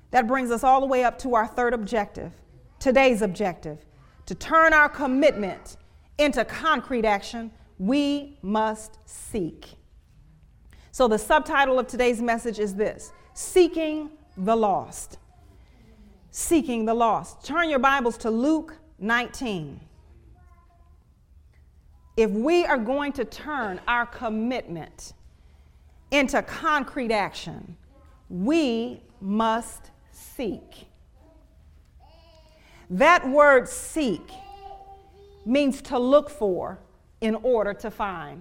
That brings us all the way up to our third objective, today's objective, to turn our commitment into concrete action. We must seek. So the subtitle of today's message is this: Seeking the Lost. Seeking the lost. Turn your Bibles to Luke 19. If we are going to turn our commitment into concrete action, we must seek. That word seek means to look for in order to find.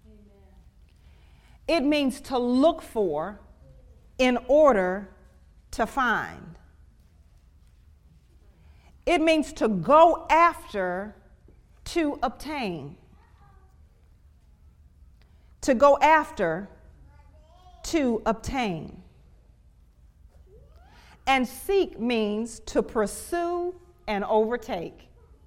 It means to look for in order to find. It means to go after to obtain. To go after to obtain. And seek means to pursue and overtake.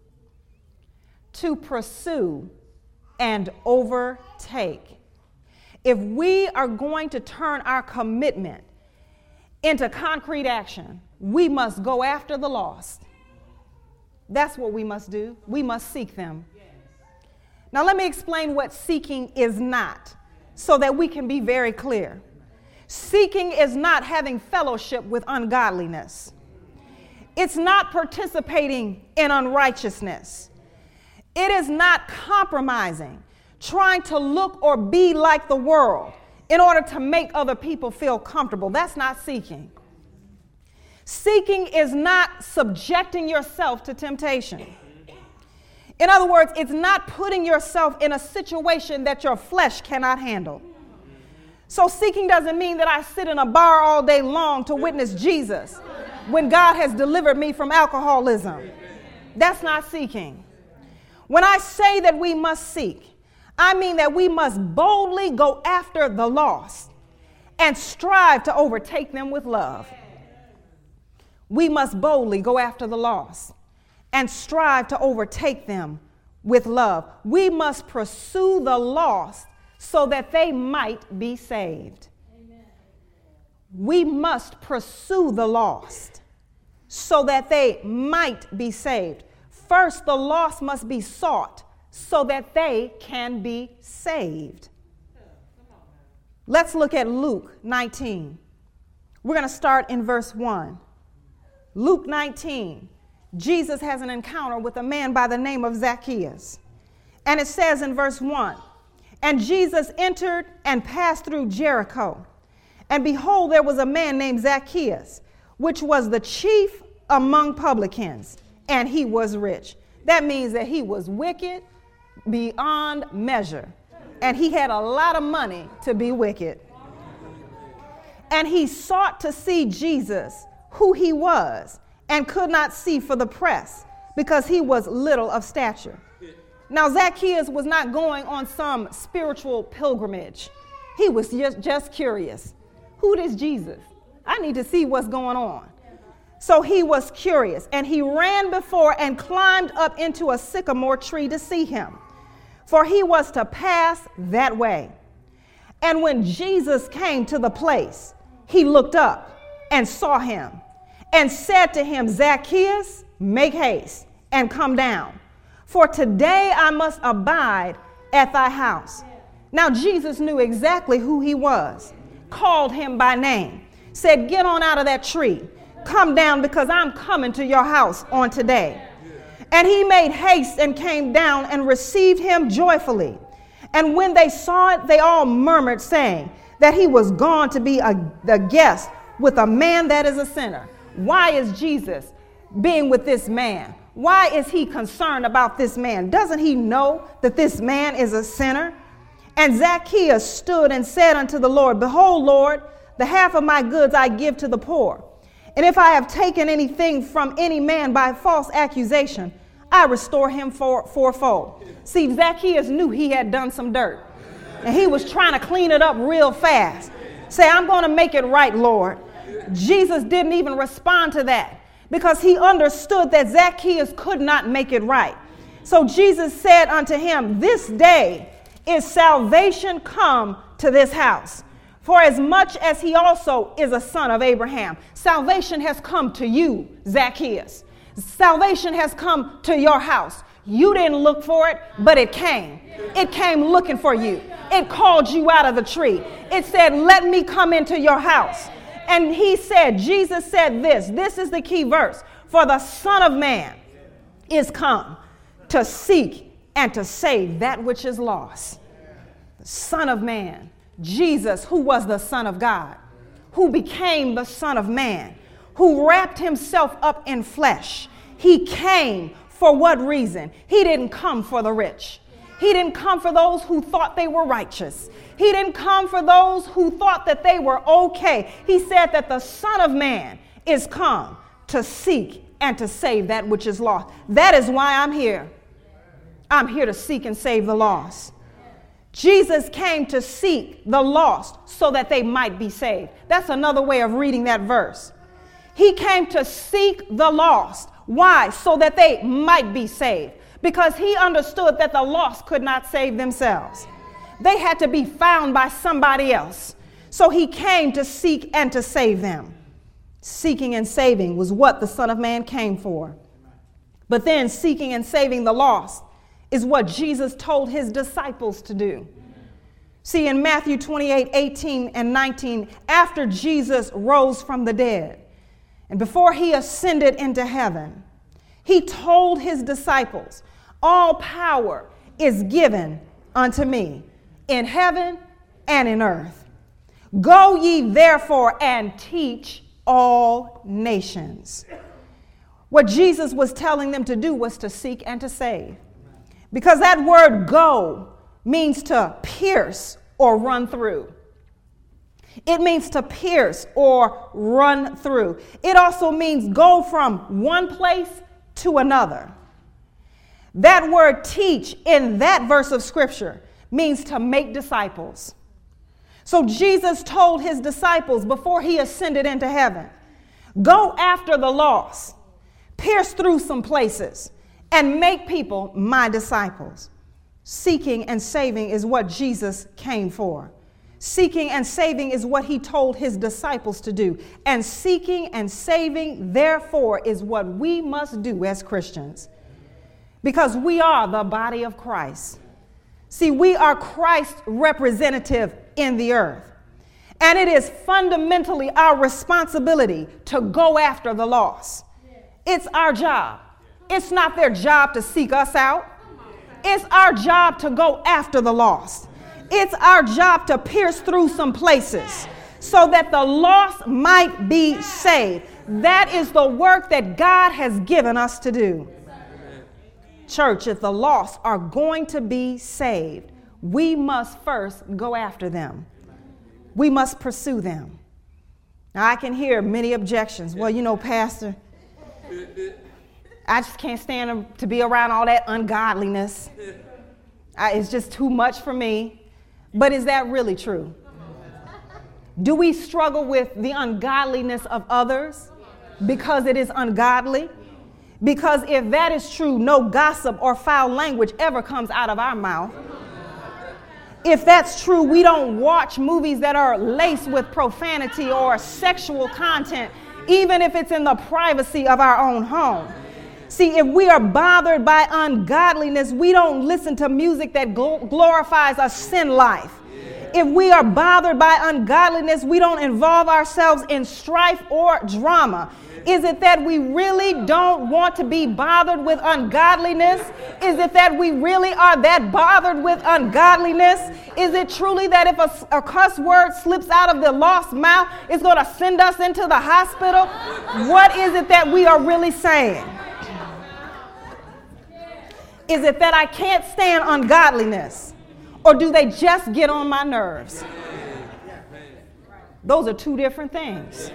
To pursue and overtake. If we are going to turn our commitment into concrete action, we must go after the lost. That's what we must do. We must seek them. Now let me explain what seeking is not, so that we can be very clear. Seeking is not having fellowship with ungodliness. It's not participating in unrighteousness. It is not compromising, trying to look or be like the world in order to make other people feel comfortable. That's not seeking. Seeking is not subjecting yourself to temptation. In other words, it's not putting yourself in a situation that your flesh cannot handle. So seeking doesn't mean that I sit in a bar all day long to witness Jesus when God has delivered me from alcoholism. That's not seeking. When I say that we must seek, I mean that we must boldly go after the lost and strive to overtake them with love. We must boldly go after the lost and strive to overtake them with love. We must pursue the lost so that they might be saved. Amen. We must pursue the lost so that they might be saved. First, the lost must be sought so that they can be saved. Let's look at Luke 19. We're going to start in verse 1. Luke 19, Jesus has an encounter with a man by the name of Zacchaeus. And it says in verse 1, "And Jesus entered and passed through Jericho. And behold, there was a man named Zacchaeus, which was the chief among publicans, and he was rich." That means that he was wicked beyond measure. And he had a lot of money to be wicked. And he sought to see Jesus, who he was, and could not see for the press, because he was little of stature. Now Zacchaeus was not going on some spiritual pilgrimage. He was just curious. Who is Jesus? I need to see what's going on. So he was curious, and he ran before and climbed up into a sycamore tree to see him, for he was to pass that way. And when Jesus came to the place, he looked up and saw him, and said to him, "Zacchaeus, make haste and come down, for today I must abide at thy house." Now Jesus knew exactly who he was, called him by name, said, "Get on out of that tree, come down, because I'm coming to your house on today." And he made haste and came down and received him joyfully. And when they saw it, they all murmured, saying that he was gone to be a guest with a man that is a sinner. Why is Jesus being with this man? Why is he concerned about this man? Doesn't he know that this man is a sinner? And Zacchaeus stood and said unto the Lord, "Behold, Lord, the half of my goods I give to the poor. And if I have taken anything from any man by false accusation, I restore him fourfold." See, Zacchaeus knew he had done some dirt, and he was trying to clean it up real fast. Say, "I'm going to make it right, Lord." Jesus didn't even respond to that because he understood that Zacchaeus could not make it right. So Jesus said unto him, "This day is salvation come to this house, For as much as he also is a son of Abraham. Salvation has come to you, Zacchaeus. Salvation has come to your house. You didn't look for it, but it came. It came looking for you. It called you out of the tree. It said, let me come into your house. And he said, Jesus said this. This is the key verse. For the Son of Man is come to seek and to save that which is lost. The Son of Man, Jesus, who was the Son of God, who became the Son of Man, who wrapped himself up in flesh. He came for what reason? He didn't come for the rich. He didn't come for those who thought they were righteous. He didn't come for those who thought that they were okay. He said that the Son of Man is come to seek and to save that which is lost. That is why I'm here. I'm here to seek and save the lost. Jesus came to seek the lost so that they might be saved. That's another way of reading that verse. He came to seek the lost. Why? So that they might be saved. Because he understood that the lost could not save themselves. They had to be found by somebody else. So he came to seek and to save them. Seeking and saving was what the Son of Man came for. But then seeking and saving the lost is what Jesus told his disciples to do. See, in Matthew 28:18 and 19, after Jesus rose from the dead, and before he ascended into heaven, he told his disciples, all power is given unto me in heaven and in earth. Go ye therefore and teach all nations. What Jesus was telling them to do was to seek and to save. Because that word go means to pierce or run through. It means to pierce or run through. It also means go from one place to another. That word teach in that verse of scripture means to make disciples. So Jesus told his disciples before he ascended into heaven, go after the lost, pierce through some places, and make people my disciples. Seeking and saving is what Jesus came for. Seeking and saving is what he told his disciples to do. And seeking and saving, therefore, is what we must do as Christians. Because we are the body of Christ. See, we are Christ's representative in the earth. And it is fundamentally our responsibility to go after the lost. It's our job. It's not their job to seek us out. It's our job to go after the lost. It's our job to pierce through some places so that the lost might be saved. That is the work that God has given us to do. Church, if the lost are going to be saved, we must first go after them. We must pursue them. Now, I can hear many objections. Well, you know, Pastor, I just can't stand to be around all that ungodliness. It's just too much for me. But is that really true? Do we struggle with the ungodliness of others because it is ungodly? Because if that is true, no gossip or foul language ever comes out of our mouth. If that's true, we don't watch movies that are laced with profanity or sexual content, even if it's in the privacy of our own home. See, if we are bothered by ungodliness, we don't listen to music that glorifies a sin life. If we are bothered by ungodliness, we don't involve ourselves in strife or drama. Is it that we really don't want to be bothered with ungodliness? Is it that we really are that bothered with ungodliness? Is it truly that if a cuss word slips out of the lost mouth, it's going to send us into the hospital? What is it that we are really saying? Is it that I can't stand ungodliness? Or do they just get on my nerves? Those are two different things.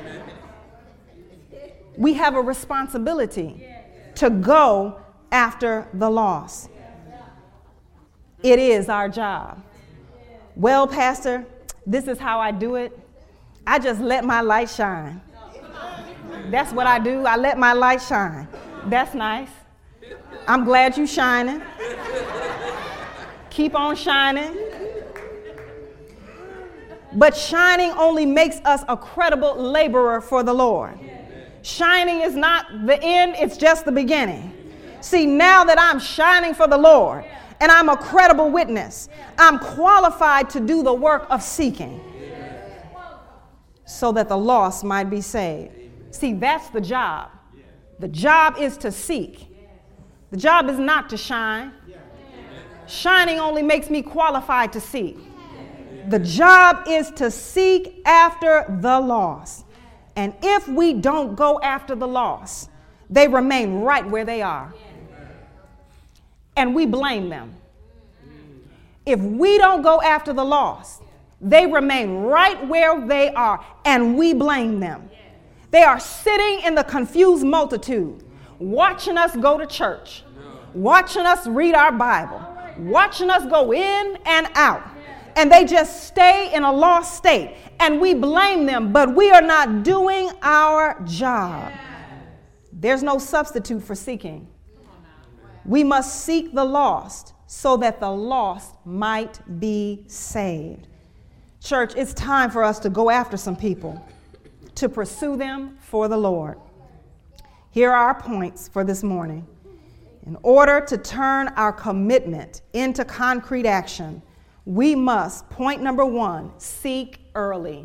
We have a responsibility to go after the lost. It is our job. Well, Pastor, this is how I do it. I just let my light shine. That's what I do. I let my light shine. That's nice. I'm glad you're shining. Keep on shining. But shining only makes us a credible laborer for the Lord. Shining is not the end, it's just the beginning. See, now that I'm shining for the Lord and I'm a credible witness, I'm qualified to do the work of seeking so that the lost might be saved. See, that's the job. The job is to seek. The job is not to shine. Shining only makes me qualified to seek. The job is to seek after the lost. And if we don't go after the lost, they remain right where they are. And we blame them. If we don't go after the lost, they remain right where they are, and we blame them. They are sitting in the confused multitude, watching us go to church, watching us read our Bible, watching us go in and out. And they just stay in a lost state, and we blame them, but we are not doing our job. There's no substitute for seeking. We must seek the lost so that the lost might be saved. Church, it's time for us to go after some people, to pursue them for the Lord. Here are our points for this morning. In order to turn our commitment into concrete action, we must, point number one, seek early.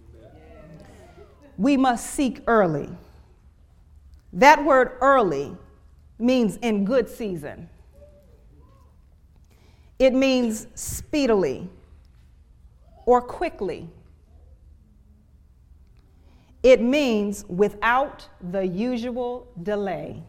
We must seek early. That word early means in good season. It means speedily or quickly. It means without the usual delay.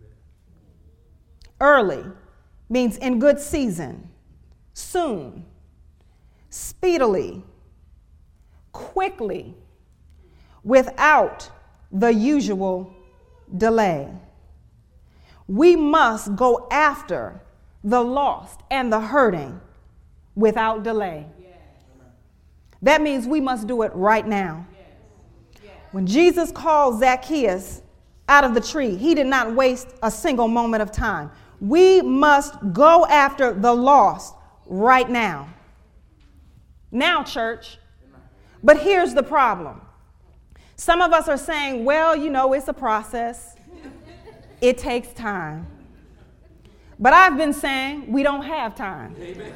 Early means in good season, soon, speedily, quickly, without the usual delay. We must go after the lost and the hurting without delay. That means we must do it right now. When Jesus called Zacchaeus out of the tree, he did not waste a single moment of time. We must go after the lost right now. Now, church. But here's the problem. Some of us are saying, well, you know, it's a process. It takes time. But I've been saying we don't have time. Amen.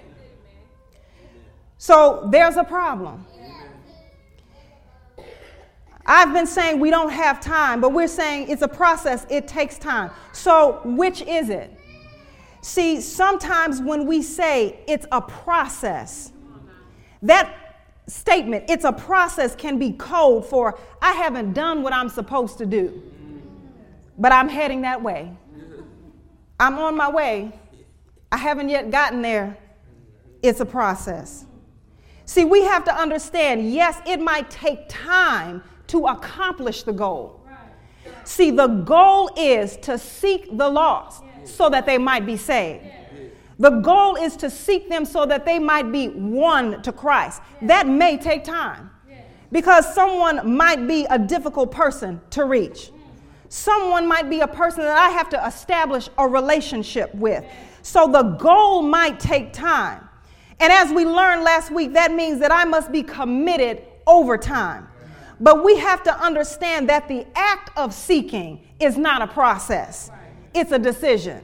So there's a problem. I've been saying we don't have time, but we're saying it's a process. It takes time. So which is it? See, sometimes when we say it's a process, that statement, it's a process, can be code for I haven't done what I'm supposed to do, but I'm heading that way. I'm on my way. I haven't yet gotten there. It's a process. See, we have to understand, yes, it might take time to accomplish the goal. See, the goal is to seek the lost so that they might be saved. The goal is to seek them so that they might be won to Christ. That may take time because someone might be a difficult person to reach. Someone might be a person that I have to establish a relationship with. So the goal might take time. And as we learned last week, that means that I must be committed over time. But we have to understand that the act of seeking is not a process. It's a decision.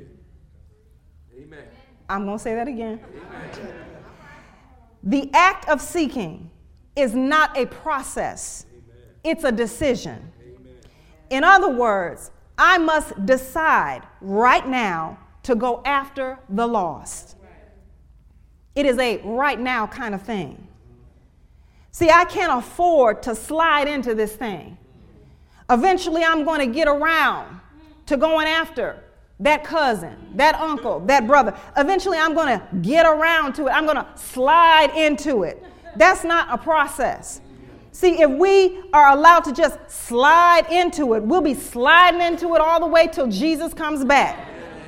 Amen. I'm going to say that again. Amen. The act of seeking is not a process. Amen. It's a decision. Amen. In other words, I must decide right now to go after the lost. It is a right now kind of thing. See, I can't afford to slide into this thing. Eventually, I'm going to get around to going after that cousin, that uncle, that brother. Eventually, I'm going to get around to it. I'm going to slide into it. That's not a process. See, if we are allowed to just slide into it, we'll be sliding into it all the way till Jesus comes back.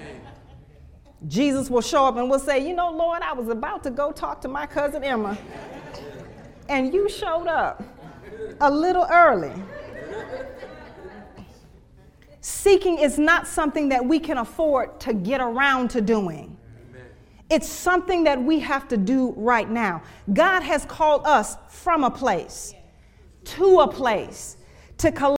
Jesus will show up and will say, you know, Lord, I was about to go talk to my cousin Emma, and you showed up a little early. Seeking is not something that we can afford to get around to doing. Amen. It's something that we have to do right now. God has called us from a place to a place to collect.